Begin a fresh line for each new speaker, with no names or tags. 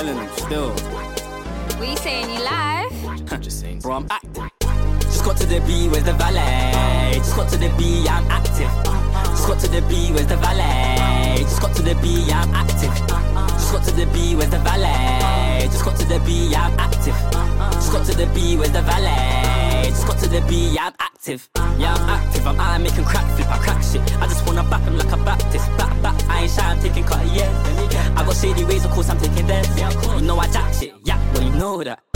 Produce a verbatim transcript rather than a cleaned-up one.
telling them still.
What you saying, you live?
I'm just saying, bro, I'm active. Just got to the B, where's the valet? Just got to the B, I'm active. Just got to the B, where's the valet? Just got to the B, I'm active. Just got to the B, where's the valet? Just got to the B, I'm active. Just got to the B, where's the valet? Just got to the B, I'm active. Yeah, I'm active, I'm out making crack flip, I crack shit. I just wanna back him like a Baptist. Back, back, I ain't shy, I'm taking cut, yeah. I got shady ways, of course I'm taking theirs. You know I jack shit, yeah, well you know that.